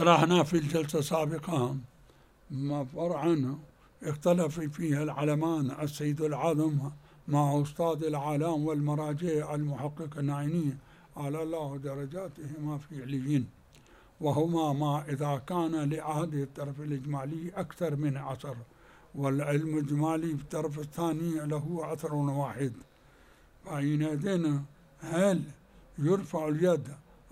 شرحنا في الجلسة السابقة فرعا اختلف فيها العلمان السيد العظم مع أستاذ العالم والمراجع المحقق النعيني على الله درجاتهما في عليين، وهما ما إذا كان لعهد الطرف الإجمالي أكثر من عصر والعلم الإجمالي في الطرف الثاني له عصر واحد، فحينئذ هل يرفع اليد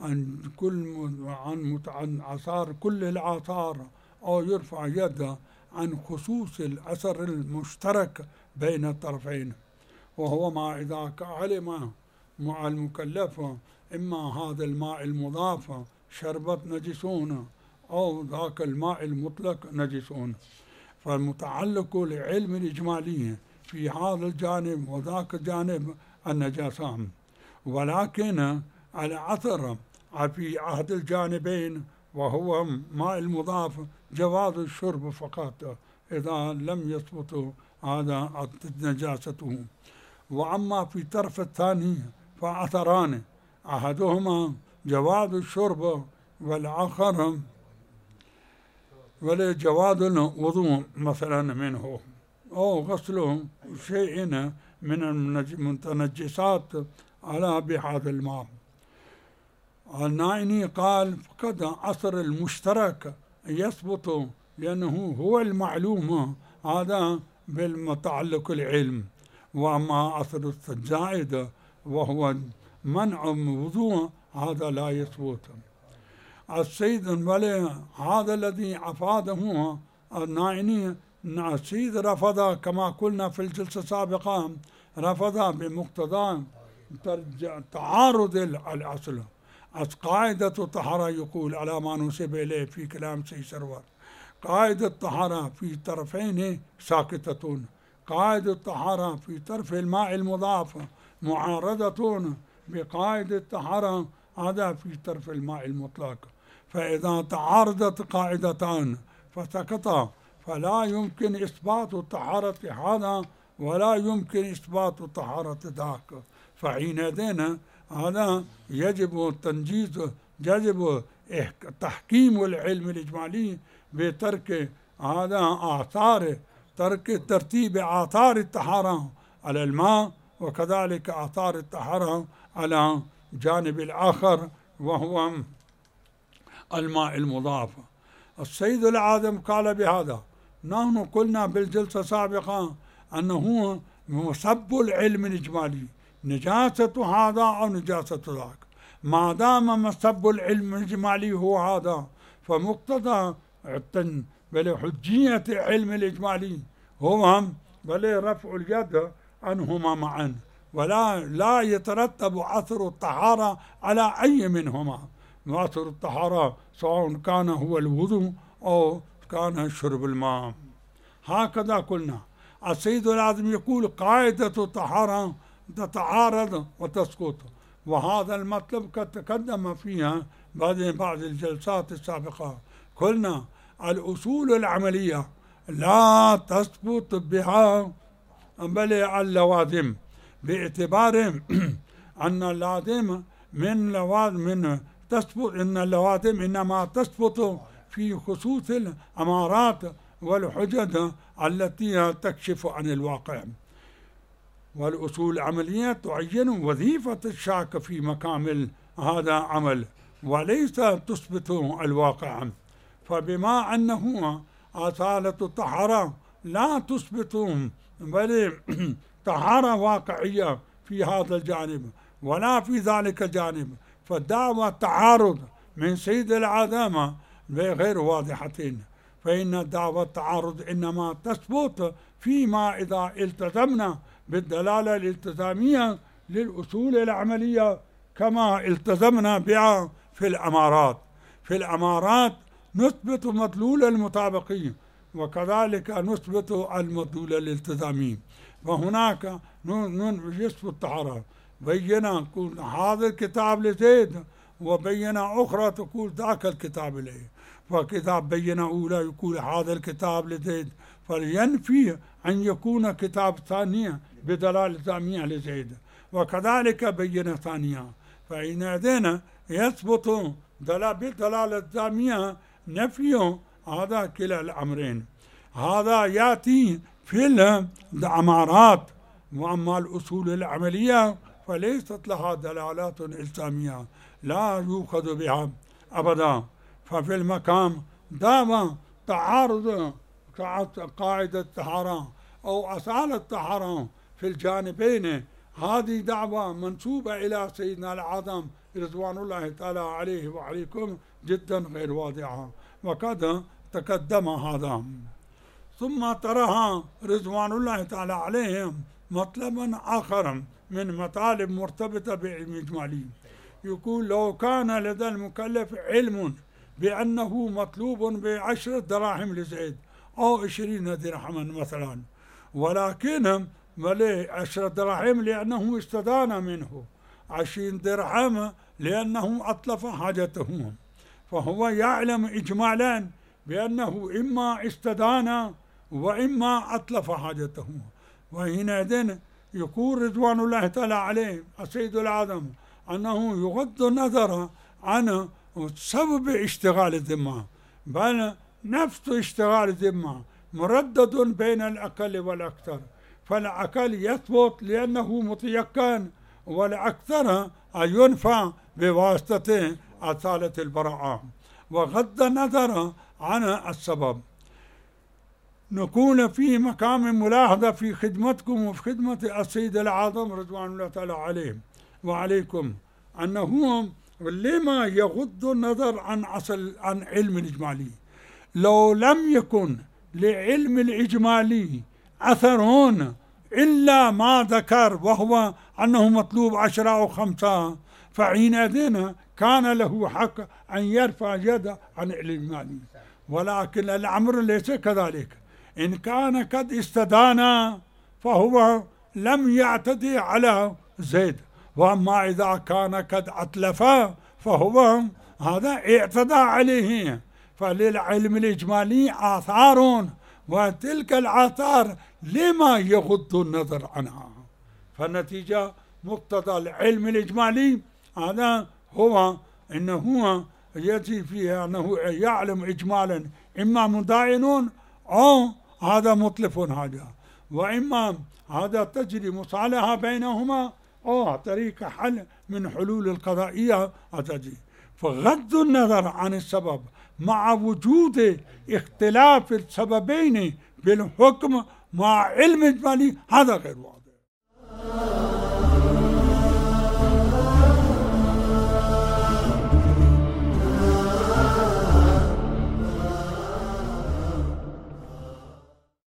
عن آثار كل الآثار أو يرفع يد عن خصوص الأثر المشترك بين الطرفين؟ وهو ما إذا علم مع المكلف إما هذا الماء المضاف شربت نجسون أو ذاك الماء المطلق نجسون، فالمتعلق لعلم الإجمالي في هذا الجانب وذاك الجانب النجاسان، ولكن الأثر في عهد الجانبين وهو ماء المضاف جواز الشرب فقط إذا لم يثبت هذا نجاسته. وأما في الطرف الثاني فأثران، أحدهما جواز الشرب والآخر جواز الوضوء مثلا منه أو غسل شيء من المتنجسات على بهذا الماء. النعيني قال فقد أثر المشترك يثبت لأنه هو المعلوم هذا بالمتعلق العلم، وأما أثر الزائد وهو منع الوضوء هذا لا يثبت. السيد الولي هذا الذي أفاده النعيني السيد رفض كما قلنا في الجلسة السابقة، رفض بمقتضى تعارض الأصل. قاعدة الطهارة يقول على ما نسب إليه في كلام سيد سرور، قاعدة الطهارة في طرفين ساكتة، قاعدة الطهارة في طرف الماء المضاف معارضة بقاعدة الطهارة هذا في طرف الماء المطلق، فإذا تعارضت قاعدتان فسكتا فلا يمكن إثبات طهارة هذا ولا يمكن إثبات طهارة ذاك، فحينئذ هذا يجب التنجيز، يجب تحكيم العلم الإجمالي بترك هذا آثار، ترك ترتيب آثار الطهارة على الماء وكذلك آثار الطهارة على جانب الآخر وهو الماء المضاف. السيد العاظم قال بهذا، نحن قلنا بالجلسة السابقة أنه مسب العلم الإجمالي نجاسة هذا أو نجاسة ذاك، ما دام مسب العلم الإجمالي هو هذا فمقتضى بل حجية العلم الإجمالي هو بل رفع اليد عنهما معا، لا يترتب أثر الطهارة على أي منهما، أثر الطهارة سواء كان هو الوضوء أو كان شرب الماء. هكذا قلنا. السيد العاظم يقول قاعدة الطهارة تتعارض وتسقط، وهذا المطلب قد تقدم فيها بعد الجلسات السابقة. قلنا الأصول العملية لا تثبت بها بل اللوازم، باعتبار أن اللازم من تثبت، إن اللوازم إنما تثبت في خصوص الأمارات والحجج التي تكشف عن الواقع، والأصول العملية تعين وظيفة الشاك في مكامل هذا عمل وليس تثبت الواقع، فبما أنه أصالة الطهارة لا تثبت بل طهارة واقعية في هذا الجانب ولا في ذلك الجانب، فالدعوة تعارض من سيد العظامة غير واضحتين، فإن الدعوة التعارض إنما تثبت فيما إذا التزمنا بالدلالة الالتزامية للأصول العملية كما التزمنا بها في الأمارات. في الأمارات نثبت مدلول المطابقية وكذلك نثبت المدلول الالتزامي، وهناك يثبت الطهارة بينا نقول هذا الكتاب لزيد وبينا أخرى تقول ذاك الكتاب ليه، وكتاب بينا أولى يقول هذا الكتاب لزيد، فلينفي أن يكون كتاب ثانية بدلالة ثانية لزيد، وكذلك بينا ثانية، فإن يثبت بالدلالة الثانية نفي هذا كلا الأمرين. هذا يأتي في العمارات، وأما الأصول العملية فليست لها دلالات إلزامية لا يؤخذ بها أبدا. ففي المقام دام تعارض قاعدة الطهارة أو أصالة الطهارة في الجانبين، هذه دعوة منسوبة إلى سيدنا الأعظم رضوان الله تعالى عليه وعليكم جدا غير واضحة، وقد تقدم هذا. ثم طرح رضوان الله تعالى عليهم مطلبا آخر من مطالب مرتبطة بعلم إجمالي. يقول لو كان لدى المكلف علم بأنه مطلوب ب10 دراهم لزيد أو 20 درهما مثلا، ولكن 10 دراهم لأنه استدان منه، 20 درهم لأنه أطلف حاجته، فهو يعلم إجمالا بأنه إما استدان وإما أطلف حاجته. وحينئذ يقول رضوان الله تعالى عليه السيد الأعظم أنه يغض النظر عن سبب اشتغال الذمة، بل نفس اشتغال الذمة مردد بين الأقل والأكثر، فالأقل يثبت لأنه متيقن، والأكثر ينفع بواسطة أصالة البراءة. وغض النظر عن السبب. نكون في مقام ملاحظة في خدمتكم وفي خدمة السيد الأعظم رضوان الله تعالى عليه وعليكم، أنه لما يغض النظر عن علم الإجمالي. لو لم يكن لعلم الإجمالي أثر إلا ما ذكر وهو أنه مطلوب 10 أو 5، فحينئذ كان له حق أن يرفع يده عن الإجمالي. ولكن الأمر ليس كذلك. إن كان قد استدان فهو لم يعتدي على زيد، وأما إذا كان قد أتلف فهو هذا اعتدى عليه. فللعلم الإجمالي آثار، وتلك الآثار لما يغض النظر عنها. فالنتيجة مقتضى العلم الإجمالي هذا هو إنه يجي فيها أنه يعلم إجمالا إما مداين أو هذا مطلف هذا، وإما هذا تجري مصالحة بينهما أو طريق حل من حلول القضائية تجري. فغض النظر عن السبب مع وجود اختلاف السببين بالحكم مع علم إجمالي هذا غير واضح.